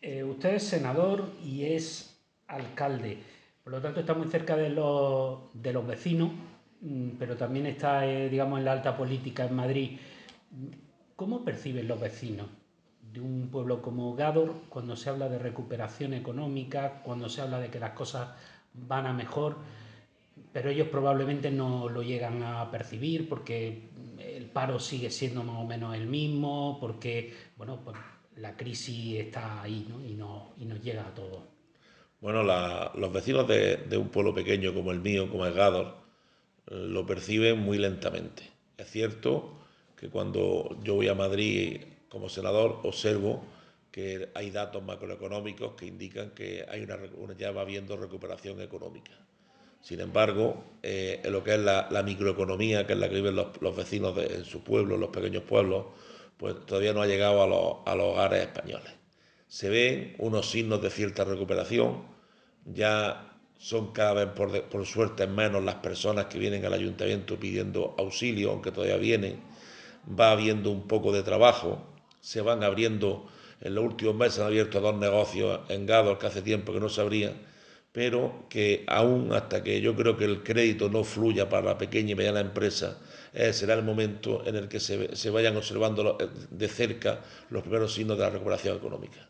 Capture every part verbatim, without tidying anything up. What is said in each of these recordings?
Eh, usted es senador y es alcalde, por lo tanto está muy cerca de los, de los vecinos, mm, pero también está, eh, digamos, en la alta política en Madrid. ¿Cómo perciben los vecinos de un pueblo como Gádor cuando se habla de recuperación económica, cuando se habla de que las cosas van a mejor, pero ellos probablemente no lo llegan a percibir porque el paro sigue siendo más o menos el mismo, porque bueno, pues la crisis está ahí, ¿no? Y, no, y nos llega a todos. Bueno, la- los vecinos de, de un pueblo pequeño como el mío, como es Gádor, eh, lo perciben muy lentamente. Es cierto que cuando yo voy a Madrid como senador observo que hay datos macroeconómicos que indican que hay una, recu- una- ya va habiendo recuperación económica. Sin embargo, eh, en lo que es la, la microeconomía, que es la que viven los, los vecinos de, en su pueblo, los pequeños pueblos, pues todavía no ha llegado a los, a los hogares españoles. Se ven unos signos de cierta recuperación, ya son cada vez por, de- por suerte menos las personas que vienen al ayuntamiento pidiendo auxilio, aunque todavía vienen, va habiendo un poco de trabajo, se van abriendo, en los últimos meses han abierto dos negocios en Gádor que hace tiempo que no se abrían, pero que aún hasta que yo creo que el crédito no fluya para la pequeña y mediana empresa, eh, será el momento en el que se, se vayan observando de cerca los primeros signos de la recuperación económica.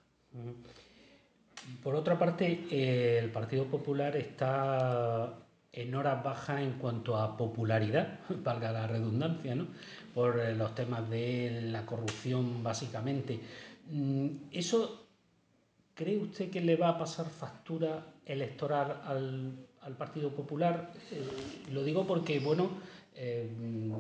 Por otra parte, eh, el Partido Popular está en horas bajas en cuanto a popularidad, valga la redundancia, ¿no? Por eh, los temas de la corrupción, básicamente. Mm, ¿Eso cree usted que le va a pasar factura electoral al, al Partido Popular? Eh, lo digo porque, bueno, eh,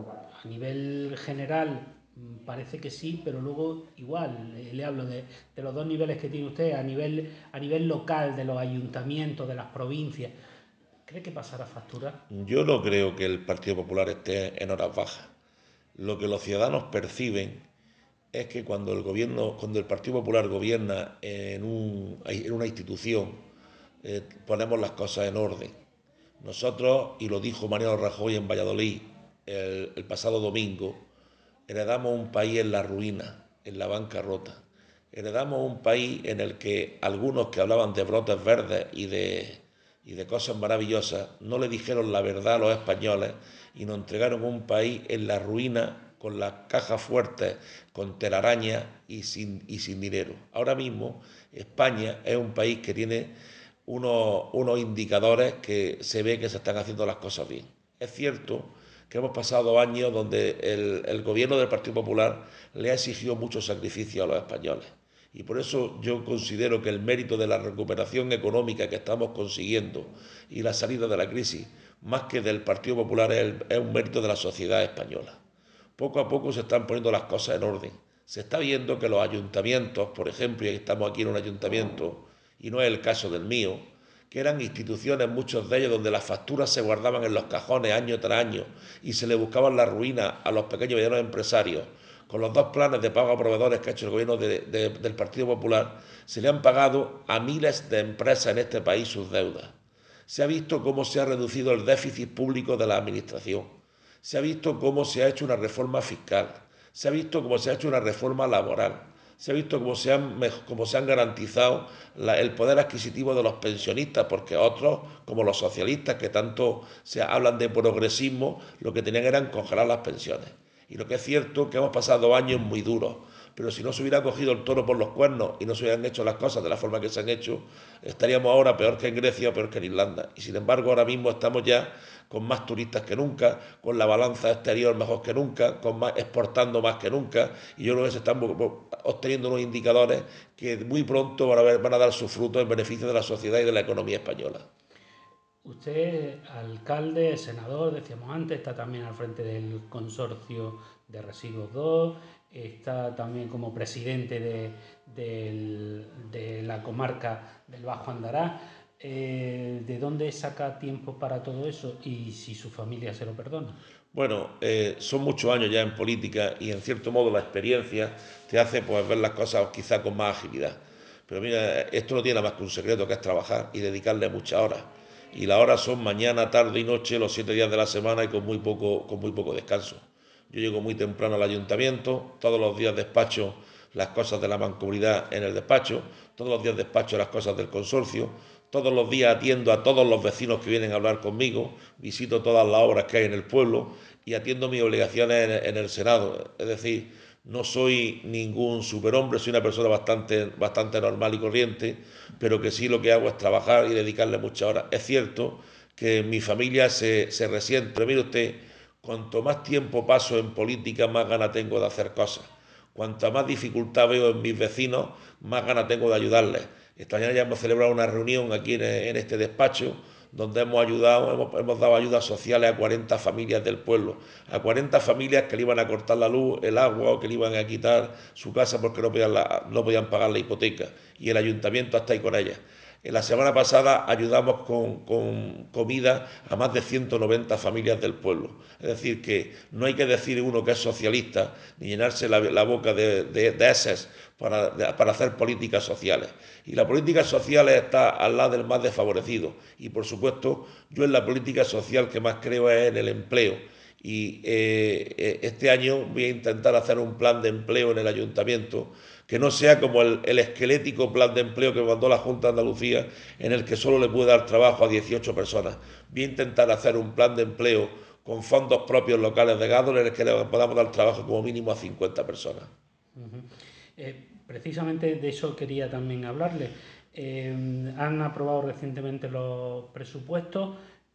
a nivel general mm, parece que sí, pero luego igual, eh, le hablo de, de los dos niveles que tiene usted, a nivel, a nivel local, de los ayuntamientos, de las provincias. ¿Cree que pasará factura? Yo no creo que el Partido Popular esté en horas bajas. Lo que los ciudadanos perciben es que cuando el gobierno, cuando el Partido Popular gobierna en, un- en una institución, eh, ponemos las cosas en orden. Nosotros, y lo dijo Mariano Rajoy en Valladolid el, el pasado domingo, heredamos un país en la ruina, en la bancarrota. Heredamos un país en el que algunos que hablaban de brotes verdes y de, y de cosas maravillosas no le dijeron la verdad a los españoles y nos entregaron un país en la ruina con las cajas fuertes, con telarañas y sin, y sin dinero. Ahora mismo España es un país que tiene unos, unos indicadores que se ve que se están haciendo las cosas bien. Es cierto que hemos pasado años donde el, el gobierno del Partido Popular le ha exigido mucho sacrificio a los españoles. Y por eso yo considero que el mérito de la recuperación económica que estamos consiguiendo y la salida de la crisis, más que del Partido Popular, es, el, es un mérito de la sociedad española. Poco a poco se están poniendo las cosas en orden. Se está viendo que los ayuntamientos, por ejemplo, y estamos aquí en un ayuntamiento, y no es el caso del mío, que eran instituciones, muchos de ellos, donde las facturas se guardaban en los cajones año tras año y se le buscaban la ruina a los pequeños y medianos empresarios. Con los dos planes de pago a proveedores que ha hecho el gobierno de, de, del Partido Popular, se le han pagado a miles de empresas en este país sus deudas. Se ha visto cómo se ha reducido el déficit público de la Administración. Se ha visto cómo se ha hecho una reforma fiscal. Se ha visto cómo se ha hecho una reforma laboral. Se ha visto cómo se han, cómo se han garantizado la, el poder adquisitivo de los pensionistas, porque otros, como los socialistas, que tanto se hablan de progresismo, lo que tenían eran congelar las pensiones. Y lo que es cierto es que hemos pasado años muy duros, pero si no se hubiera cogido el toro por los cuernos y no se hubieran hecho las cosas de la forma que se han hecho, estaríamos ahora peor que en Grecia o peor que en Irlanda. Y sin embargo, ahora mismo estamos ya con más turistas que nunca, con la balanza exterior mejor que nunca, con más, exportando más que nunca, y yo creo que se están obteniendo unos indicadores que muy pronto van a, ver, van a dar su fruto en beneficio de la sociedad y de la economía española. Usted, alcalde, senador, decíamos antes, está también al frente del consorcio de Residuos dos, está también como presidente de, del- de la comarca del Bajo Andará. Eh, ¿de dónde saca tiempo para todo eso y si su familia se lo perdona? Bueno, eh, son muchos años ya en política y en cierto modo la experiencia te hace pues, ver las cosas quizá con más agilidad. Pero mira, esto no tiene nada más que un secreto que es trabajar y dedicarle muchas horas. Y las horas son mañana, tarde y noche, los siete días de la semana y con muy poco, con muy poco descanso. Yo llego muy temprano al ayuntamiento, todos los días despacho las cosas de la mancomunidad en el despacho, todos los días despacho las cosas del consorcio, todos los días atiendo a todos los vecinos que vienen a hablar conmigo, visito todas las obras que hay en el pueblo y atiendo mis obligaciones en, en el Senado. Es decir, no soy ningún superhombre, soy una persona bastante, bastante normal y corriente, pero que sí lo que hago es trabajar y dedicarle muchas horas. Es cierto que mi familia se, se resiente, pero mire usted, cuanto más tiempo paso en política, más ganas tengo de hacer cosas. Cuanta más dificultad veo en mis vecinos, más ganas tengo de ayudarles. Esta mañana ya hemos celebrado una reunión aquí en, en este despacho donde hemos ayudado, hemos, hemos dado ayudas sociales a cuarenta familias del pueblo, a cuarenta familias que le iban a cortar la luz, el agua o que le iban a quitar su casa porque no podían, la, no podían pagar la hipoteca y el ayuntamiento está ahí con ellas. En la semana pasada ayudamos con, con comida a más de ciento noventa familias del pueblo. Es decir, que no hay que decir uno que es socialista ni llenarse la, la boca de, de, de eses para, de, para hacer políticas sociales. Y la política social está al lado del más desfavorecido. Y por supuesto, yo en la política social que más creo es en el empleo. Y eh, este año voy a intentar hacer un plan de empleo en el ayuntamiento que no sea como el, el esquelético plan de empleo que mandó la Junta de Andalucía, en el que solo le puede dar trabajo a dieciocho personas. Voy a intentar hacer un plan de empleo con fondos propios locales de Gádor en el que le podamos dar trabajo como mínimo a cincuenta personas. Uh-huh. eh, precisamente de eso quería también hablarle. Eh, han aprobado recientemente los presupuestos.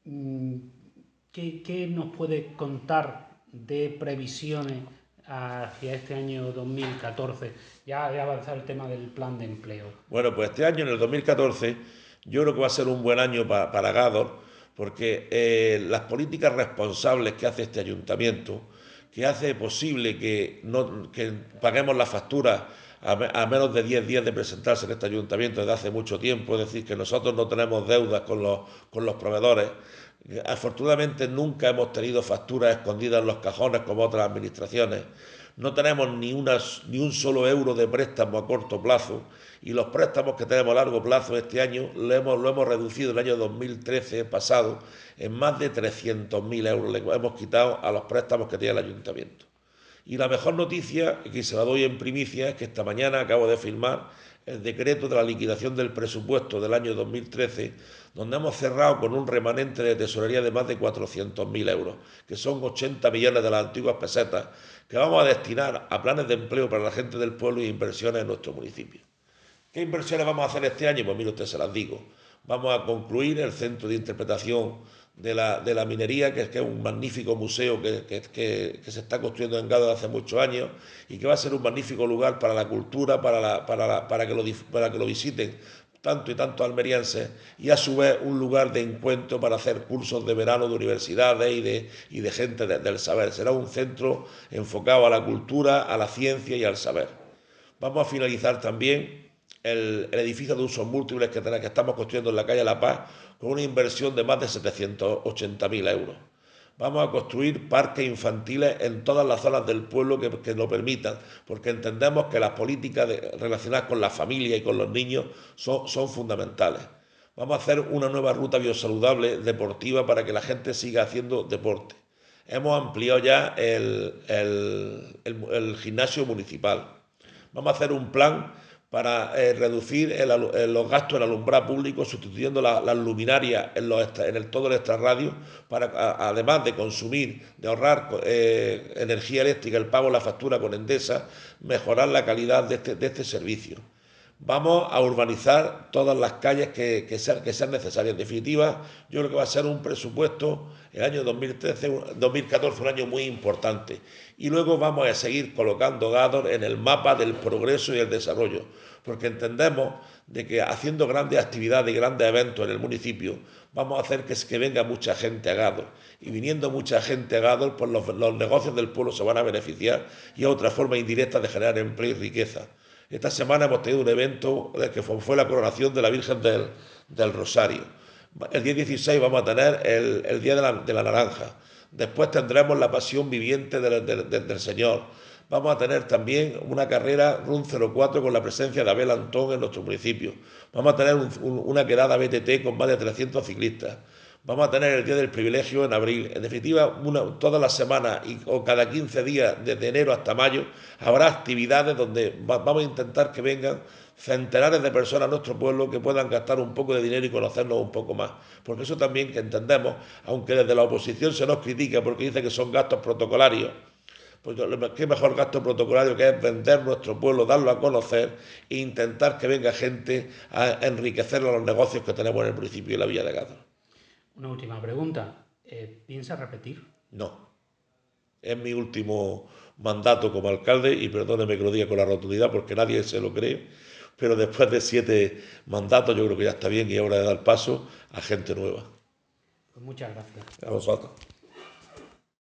¿Qué, qué nos puede contar de previsiones hacia este año dos mil catorce? Ya he avanzado el tema del plan de empleo. Bueno, pues este año, en el dos mil catorce, yo creo que va a ser un buen año pa, para Gádor, porque eh, las políticas responsables que hace este ayuntamiento, que hace posible que, no, que paguemos las facturas a, a menos de diez días de presentarse en este ayuntamiento desde hace mucho tiempo, es decir, que nosotros no tenemos deudas con los, con los proveedores. Afortunadamente nunca hemos tenido facturas escondidas en los cajones como otras administraciones. No tenemos ni, unas, ni un solo euro de préstamo a corto plazo y los préstamos que tenemos a largo plazo este año lo hemos, lo hemos reducido el año dos mil trece pasado en más de trescientos mil euros. Le hemos quitado a los préstamos que tiene el ayuntamiento. Y la mejor noticia, que se la doy en primicia, es que esta mañana acabo de firmar el decreto de la liquidación del presupuesto del año dos mil trece, donde hemos cerrado con un remanente de tesorería de más de cuatrocientos mil euros, que son ochenta millones de las antiguas pesetas, que vamos a destinar a planes de empleo para la gente del pueblo y inversiones en nuestro municipio. ¿Qué inversiones vamos a hacer este año? Pues mire usted, se las digo. Vamos a concluir el centro de interpretación de la, de la minería, que es, que es un magnífico museo que, que, que, que se está construyendo en Gádor hace muchos años y que va a ser un magnífico lugar para la cultura, para, la, para, la, para, que, lo, para que lo visiten tanto y tanto almerienses, y a su vez un lugar de encuentro para hacer cursos de verano de universidades y de, y de gente de, del saber. Será un centro enfocado a la cultura, a la ciencia y al saber. Vamos a finalizar también el, el edificio de usos múltiples que, tenemos, que estamos construyendo en la calle La Paz con una inversión de más de setecientos ochenta mil euros. Vamos a construir parques infantiles en todas las zonas del pueblo que, que lo permitan, porque entendemos que las políticas de, relacionadas con la familia y con los niños son, son fundamentales. Vamos a hacer una nueva ruta biosaludable deportiva para que la gente siga haciendo deporte. Hemos ampliado ya el, el, el, el gimnasio municipal. Vamos a hacer un plan para eh, reducir el, el, los gastos en alumbrado público, sustituyendo las la luminarias en, los extra, en el, todo el extrarradio, para, a, además de consumir, de ahorrar eh, energía eléctrica, el pago de la factura con Endesa, mejorar la calidad de este, de este servicio. Vamos a urbanizar todas las calles que, que, sean, que sean necesarias. En definitiva, yo creo que va a ser un presupuesto, el año dos mil trece, dos mil catorce, un año muy importante. Y luego vamos a seguir colocando Gádor en el mapa del progreso y el desarrollo, porque entendemos de que haciendo grandes actividades y grandes eventos en el municipio, vamos a hacer que, que venga mucha gente a Gádor. Y viniendo mucha gente a Gádor, pues los, los negocios del pueblo se van a beneficiar y es otra forma indirecta de generar empleo y riqueza. Esta semana hemos tenido un evento que fue la coronación de la Virgen del, del Rosario. El día dieciséis vamos a tener el, el Día de la, de la Naranja. Después tendremos la Pasión Viviente de, de, de, del Señor. Vamos a tener también una carrera Run cero cuatro con la presencia de Abel Antón en nuestro municipio. Vamos a tener un, un, una quedada B T T con más de trescientos ciclistas. Vamos a tener el Día del Privilegio en abril. En definitiva, una, todas las semanas y, o cada quince días, desde enero hasta mayo, habrá actividades donde va, vamos a intentar que vengan centenares de personas a nuestro pueblo que puedan gastar un poco de dinero y conocernos un poco más. Porque eso también que entendemos, aunque desde la oposición se nos critica porque dice que son gastos protocolarios, pues qué mejor gasto protocolario que es vender nuestro pueblo, darlo a conocer e intentar que venga gente a enriquecer los negocios que tenemos en el municipio y la Villa de Gádor. Una última pregunta. Eh, ¿Piensa repetir? No. Es mi último mandato como alcalde y perdóneme que lo diga con la rotundidad porque nadie se lo cree, pero después de siete mandatos yo creo que ya está bien y es hora de dar paso a gente nueva. Pues muchas gracias. A vosotros.